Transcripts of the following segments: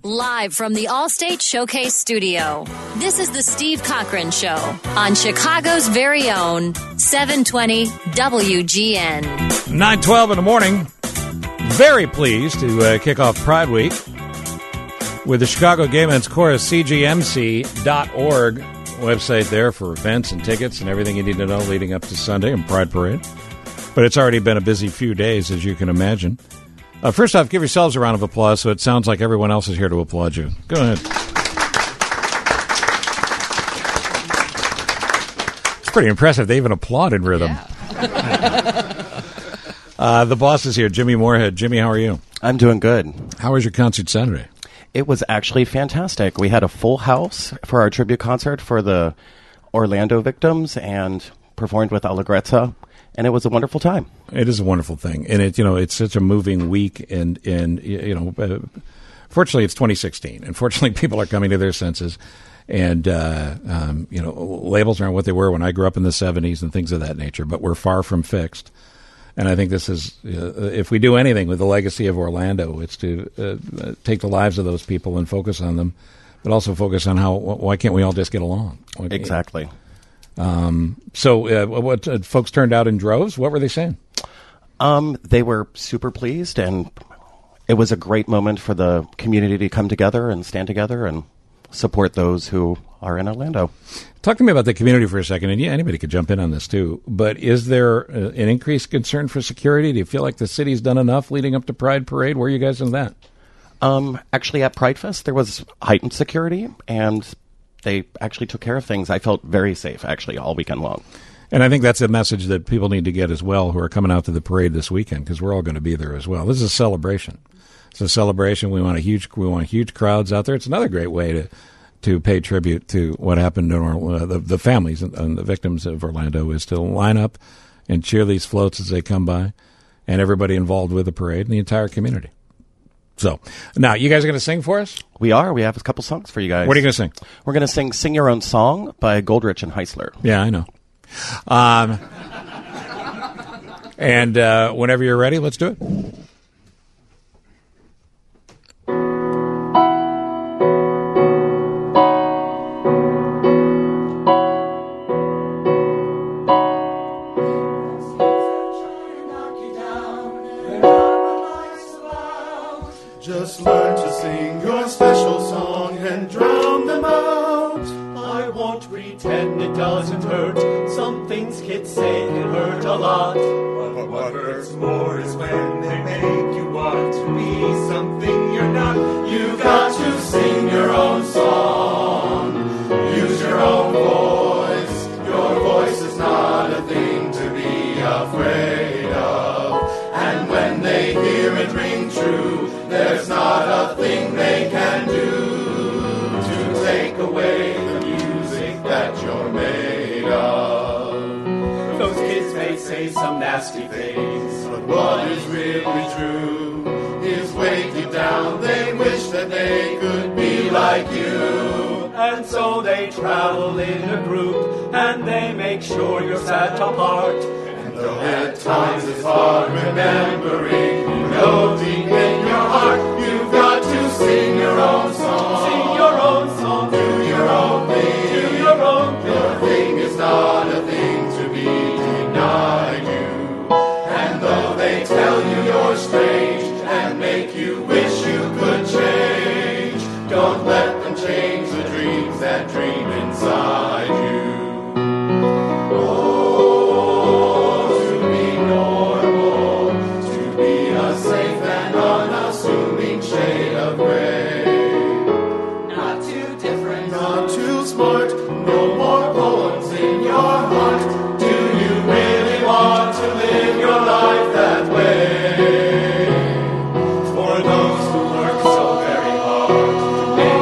Live from the Allstate Showcase Studio, this is the Steve Cochran Show on Chicago's very own 720 WGN. 9:12 in the morning. Very pleased to kick off Pride Week with the Chicago Gay Men's Chorus, cgmc.org website there for events and tickets and everything you need to know leading up to Sunday and Pride Parade. But it's already been a busy few days, as you can imagine. First off, give yourselves a round of applause so it sounds like everyone else is here to applaud you. Go ahead. It's pretty impressive. They even applaud in rhythm. Yeah. The boss is here, Jimmy Moorhead. Jimmy, how are you? I'm doing good. How was your concert Saturday? It was actually fantastic. We had a full house for our tribute concert for the Orlando victims and performed with Allegrezza. And it was a wonderful time. It is a wonderful thing, and it's such a moving week. And fortunately, it's 2016, and fortunately, people are coming to their senses. And labels aren't what they were when I grew up in the 70s and things of that nature. But we're far from fixed. And I think this is, if we do anything with the legacy of Orlando, it's to take the lives of those people and focus on them, but also focus on why can't we all just get along? Exactly. What folks turned out in droves? What were they saying? They were super pleased, and it was a great moment for the community to come together and stand together and support those who are in Orlando. Talk to me about the community for a second, and anybody could jump in on this too. But is there an increased concern for security? Do you feel like the city's done enough leading up to Pride Parade? Where are you guys in that? Actually, at Pride Fest, there was heightened security, and they actually took care of things. I felt very safe, actually, all weekend long. And I think that's a message that people need to get as well who are coming out to the parade this weekend, because we're all going to be there as well. This is a celebration. It's a celebration. We want huge crowds out there. It's another great way to pay tribute to what happened to the families and the victims of Orlando, is to line up and cheer these floats as they come by, and everybody involved with the parade and the entire community. So, now, you guys are going to sing for us? We are. We have a couple songs for you guys. What are you going to sing? We're going to Sing Your Own Song by Goldrich and Heisler. Yeah, I know. And whenever you're ready, let's do it. Just learn to sing your special song and drown them out. I won't pretend it doesn't hurt. Some things kids say can hurt a lot. But what hurts more is when they make you want to be something you're not. You've got to sing your own song. Use your own voice. Your voice is not a thing to be afraid of. And when they hear it ring true, there's not a thing they can do to take away the music that you're made of. Those kids may say some nasty things, But what is really true is way deep down they wish that they could be like you. and so they travel in a group, and they make sure you're set apart. And though at times it's hard remembering, you know deep in your heart you've got to sing your own song. Sing your own song. Do your own thing. Do your own thing. Your thing is not a thing to be denied you. And though they tell you you're strange and make you wish you could change, don't let them change the dreams that dream inside you. Oh, to be normal, to be a safe and unassuming shade of gray. Not too different. Not too smart, no more poems in your heart. Do you really want to live your life that way? For those who work so very hard to make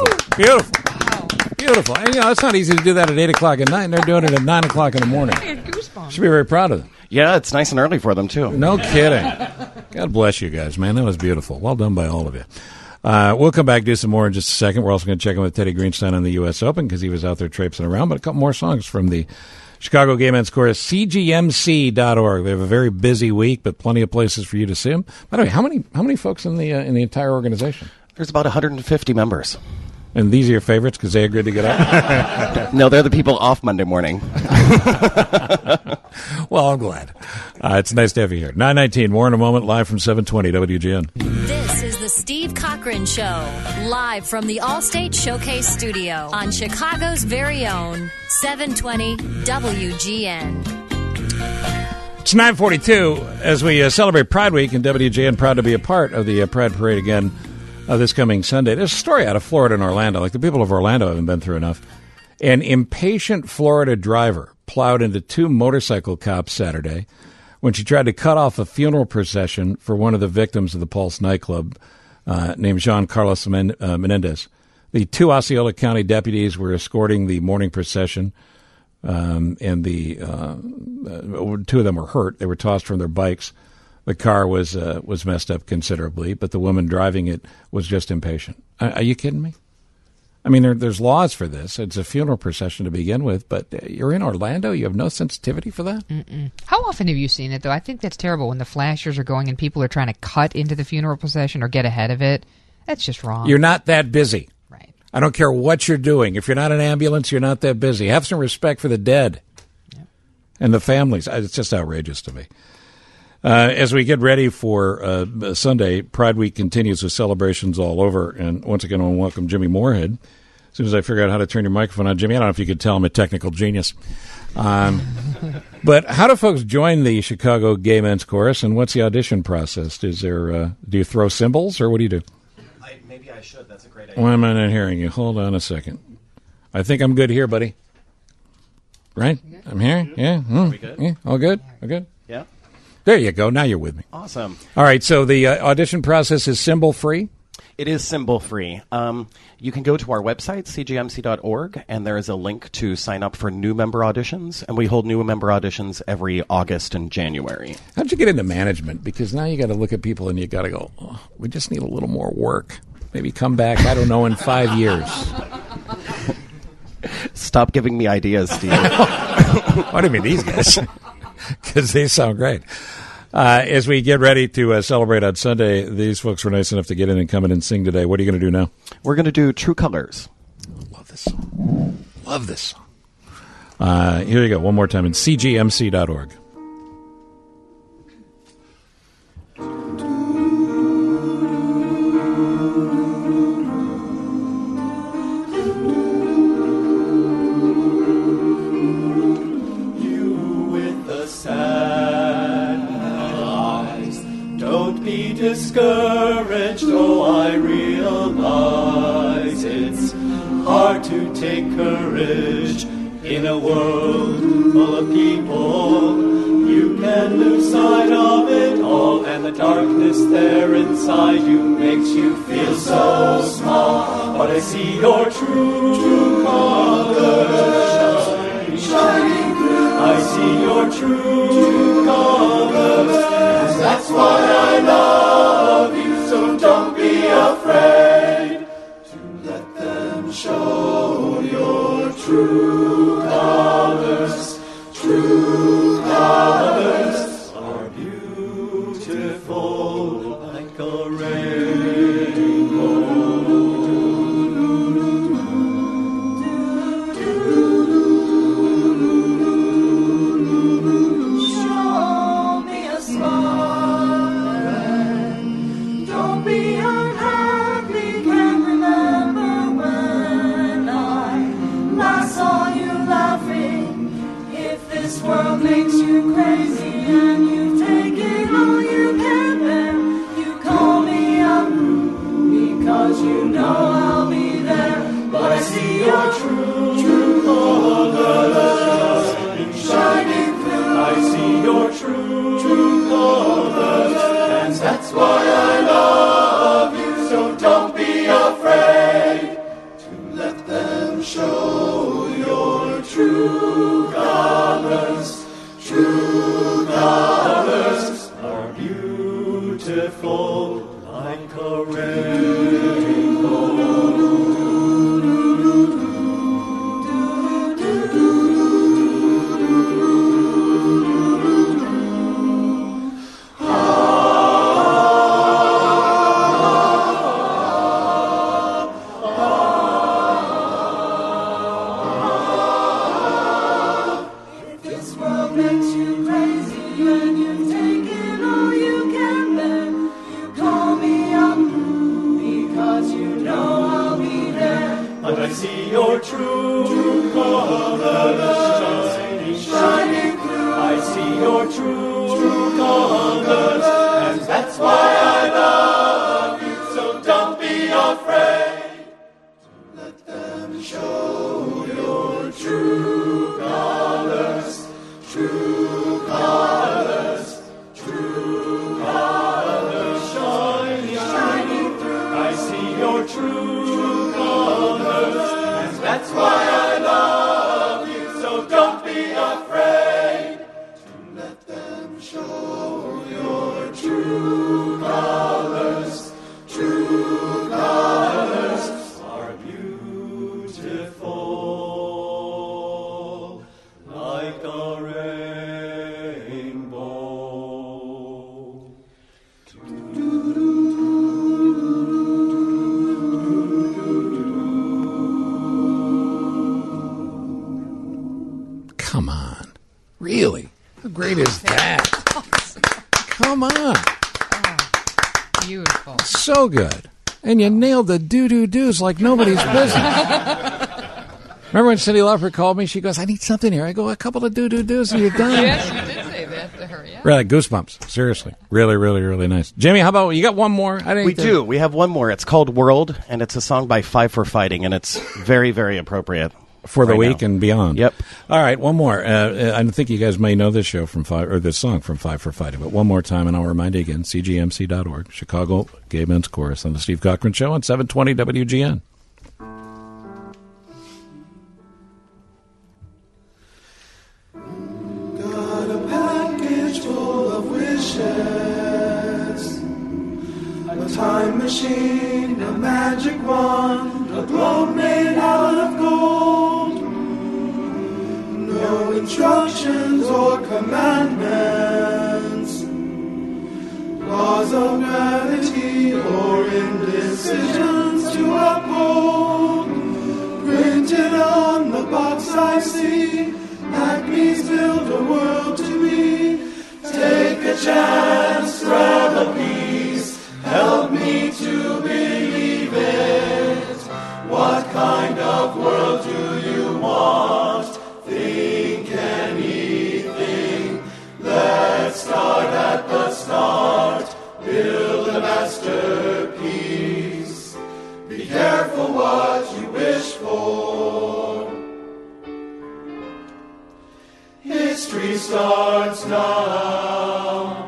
Beautiful. Beautiful. And, it's not easy to do that at 8 o'clock at night, and they're doing it at 9 o'clock in the morning. I had goosebumps. Should be very proud of them. Yeah, it's nice and early for them, too. No kidding. God bless you guys, man. That was beautiful. Well done by all of you. We'll come back and do some more in just a second. We're also going to check in with Teddy Greenstein on the U.S. Open because he was out there traipsing around. But a couple more songs from the Chicago Gay Men's Chorus, cgmc.org. They have a very busy week, but plenty of places for you to see them. By the way, how many folks in the entire organization? There's about 150 members. And these are your favorites because they agreed to get up? No, they're the people off Monday morning. Well, I'm glad. It's nice to have you here. 9:19, more in a moment, live from 720 WGN. This is the Steve Cochran Show, live from the Allstate Showcase Studio on Chicago's very own 720 WGN. It's 9:42 as we celebrate Pride Week, and WGN proud to be a part of the Pride Parade again this coming Sunday. There's a story out of Florida and Orlando. Like, the people of Orlando haven't been through enough. An impatient Florida driver plowed into two motorcycle cops Saturday when she tried to cut off a funeral procession for one of the victims of the Pulse nightclub named Jean Carlos Menendez. The two Osceola County deputies were escorting the mourning procession, and the two of them were hurt. They were tossed from their bikes. The car was messed up considerably, but the woman driving it was just impatient. Are you kidding me? I mean, there's laws for this. It's a funeral procession to begin with, but you're in Orlando. You have no sensitivity for that? Mm-mm. How often have you seen it, though? I think that's terrible when the flashers are going and people are trying to cut into the funeral procession or get ahead of it. That's just wrong. You're not that busy. Right. I don't care what you're doing. If you're not an ambulance, you're not that busy. Have some respect for the dead and the families. It's just outrageous to me. As we get ready for Sunday, Pride Week continues with celebrations all over. And once again, I want to welcome Jimmy Moorhead. As soon as I figure out how to turn your microphone on, Jimmy, I don't know if you could tell I'm a technical genius. But how do folks join the Chicago Gay Men's Chorus, and what's the audition process? Is there do you throw cymbals, or what do you do? Maybe I should. That's a great idea. Why am I not hearing you? Hold on a second. I think I'm good here, buddy. Right? I'm here? Yeah? Are we good? Yeah? All good? All good? Yeah. There you go. Now you're with me. Awesome. All right, so the audition process is symbol-free? It is symbol-free. You can go to our website, cgmc.org, and there is a link to sign up for new member auditions, and we hold new member auditions every August and January. How'd you get into management? Because now you got to look at people and you got to go, we just need a little more work. Maybe come back, I don't know, in 5 years. Stop giving me ideas, Steve. What do you mean, these guys? Because they sound great. As we get ready to celebrate on Sunday, these folks were nice enough to get in and come in and sing today. What are you going to do now? We're going to do True Colors. Love this song. Love this song. Here you go. One more time in cgmc.org. Discouraged, oh, I realize it's hard to take courage in a world full of people. You can lose sight of it all, and the darkness there inside you makes you feel so small. But I see your true colors shining through. I see your true colors, and that's why I love you. So don't be afraid to let them show your true colors. True colors are beautiful like a rainbow. Show me a smile. Don't be unhappy. Can't remember when I last saw you. show your true colors. True colors are beautiful like a rainbow. Your true colors shining through. I see your true colors, and that's why I love you. So don't be afraid to let them show your true colors. True colors, true colors shining through. I see your true colors. That's why I love you, so don't be afraid to let them show your true colors. True colors are beautiful like a rainbow. Come on. Really? How great is that? Come on. Oh, beautiful. So good. And you nailed the do-do-do's like nobody's business. Remember when Cindy Lauper called me? She goes, I need something here. I go, a couple of do-do-do's and you're done. Yes, you did say that to her, yeah. Really, goosebumps. Seriously. Really, really, really nice. Jimmy, how about, you got one more? We do. We have one more. It's called World, and it's a song by Five for Fighting, and it's very, very appropriate. For the right week now. and beyond. Yep. All right, one more. I think you guys may know this show from this song from Five for Fighting, but one more time, and I'll remind you again, cgmc.org, Chicago Gay Men's Chorus on the Steve Cochran Show on 720 WGN. got a package full of wishes, a time machine, a magic wand, a globe made out of gold. No instructions or commandments, laws of gravity or indecisions to uphold. Printed on the box I see, Acme's build a world to me. Take a chance, grab a piece, help me to believe it. What kind of world do you want? Think anything. Let's start at the start. Build a masterpiece. Be careful what you wish for. History starts now.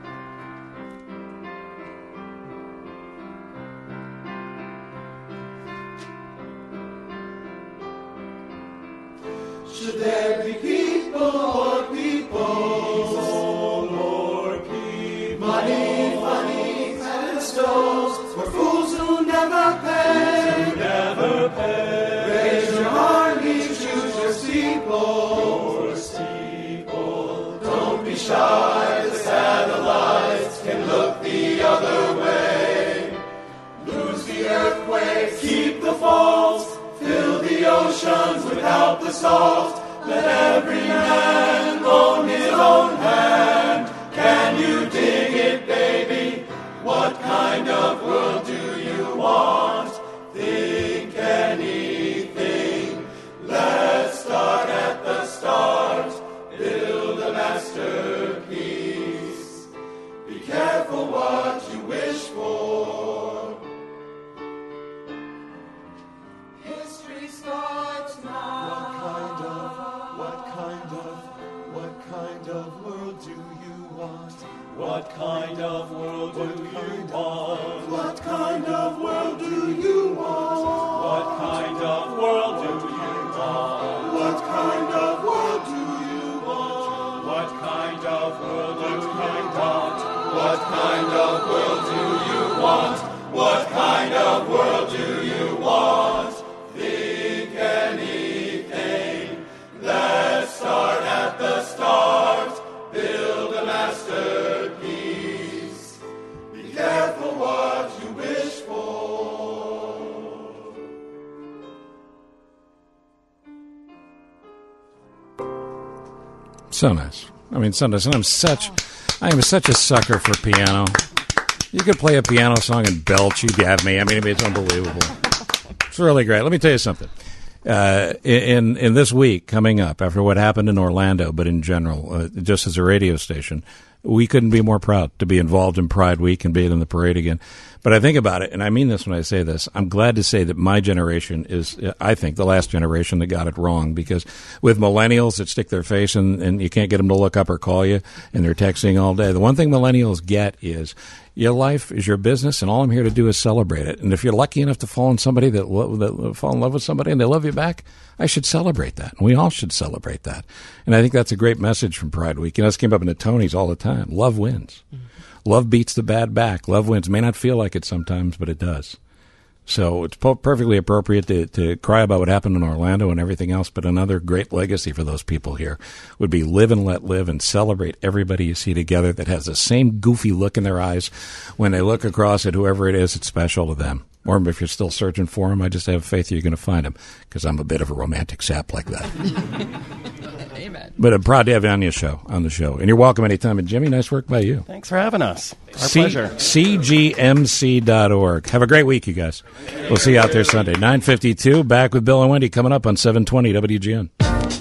Should there be people or peoples? Or people? Money, funny pedestals for fools who never pay. Raise your army, choose your steeple. Don't be shy, the satellites can look the other way. Lose the earthquakes, keep the faults, fill the oceans without the salt. Let every man own his own hand. Can you dig it, baby? What kind of world do you want? Think anything. Let's start at the start. Build a masterpiece. Be careful what you wish for. History starts now. What kind of world do you want? What kind of world do you want? What kind of world do you want? What kind of world do you want? So nice. I mean, so nice. And I am such a sucker for piano. You could play a piano song and belch, you'd have me. I mean, it's unbelievable. It's really great. Let me tell you something. In this week coming up, after what happened in Orlando, but in general, just as a radio station, we couldn't be more proud to be involved in Pride Week and be in the parade again. But I think about it, and I mean this when I say this, I'm glad to say that my generation is, I think, the last generation that got it wrong, because with millennials that stick their face and you can't get them to look up or call you, and they're texting all day, the one thing millennials get is your life is your business, and all I'm here to do is celebrate it. And if you're lucky enough to fall in somebody that fall in love with somebody and they love you back, I should celebrate that. And we all should celebrate that. And I think that's a great message from Pride Week. You know, this came up in the Tonys all the time. Love wins. Mm-hmm. Love beats the bad back. Love wins. May not feel like it sometimes, but it does. So it's perfectly appropriate to cry about what happened in Orlando and everything else, but another great legacy for those people here would be live and let live and celebrate everybody you see together that has the same goofy look in their eyes when they look across at whoever it is that's special to them. Or if you're still searching for them, I just have faith you're going to find them, because I'm a bit of a romantic sap like that. Amen. But I'm proud to have you on the show. And you're welcome anytime. And Jimmy, nice work by you. Thanks for having us. Our pleasure. CGMC.org. Have a great week, you guys. We'll see you out there Sunday. 9:52, back with Bill and Wendy coming up on 720 WGN.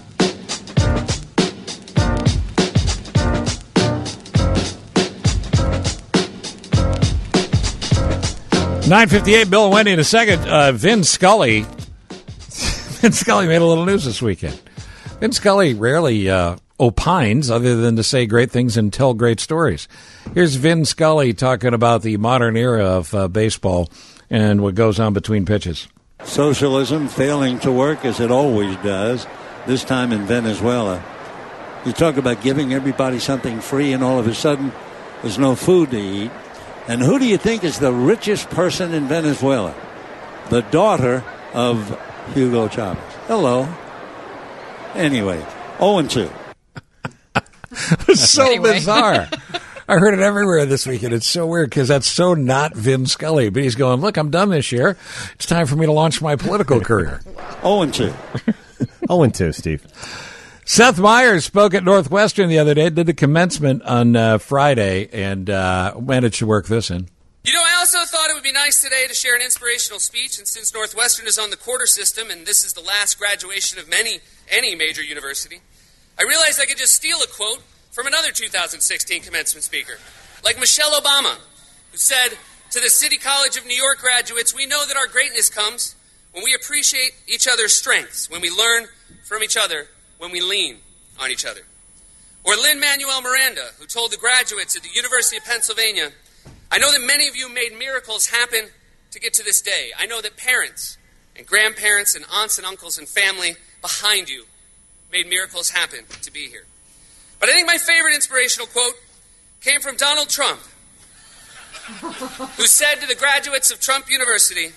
$9:58, Bill and Wendy in a second. Vin Scully made a little news this weekend. Vin Scully rarely opines other than to say great things and tell great stories. Here's Vin Scully talking about the modern era of baseball and what goes on between pitches. Socialism failing to work as it always does, this time in Venezuela. You talk about giving everybody something free, and all of a sudden there's no food to eat. And who do you think is the richest person in Venezuela? The daughter of Hugo Chavez. Hello. Anyway, 0-2. It's so bizarre. I heard it everywhere this weekend. It's so weird because that's so not Vin Scully. But he's going, look, I'm done this year. It's time for me to launch my political career. 0-2. 0-2, Steve. Seth Meyers spoke at Northwestern the other day, did the commencement on Friday, and managed to work this in. You know, I also thought it would be nice today to share an inspirational speech, and since Northwestern is on the quarter system, and this is the last graduation of any major university, I realized I could just steal a quote from another 2016 commencement speaker, like Michelle Obama, who said, "To the City College of New York graduates, we know that our greatness comes when we appreciate each other's strengths, when we learn from each other, when we lean on each other." Or Lin-Manuel Miranda, who told the graduates at the University of Pennsylvania, "I know that many of you made miracles happen to get to this day. I know that parents and grandparents and aunts and uncles and family behind you made miracles happen to be here." But I think my favorite inspirational quote came from Donald Trump, who said to the graduates of Trump University,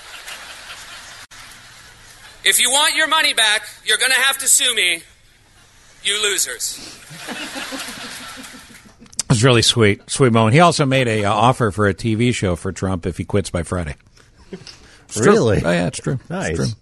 "If you want your money back, you're going to have to sue me, you losers." It was really sweet moment. He also made a offer for a TV show for Trump if he quits by Friday. Really? Oh, yeah, it's true. Nice. It's true.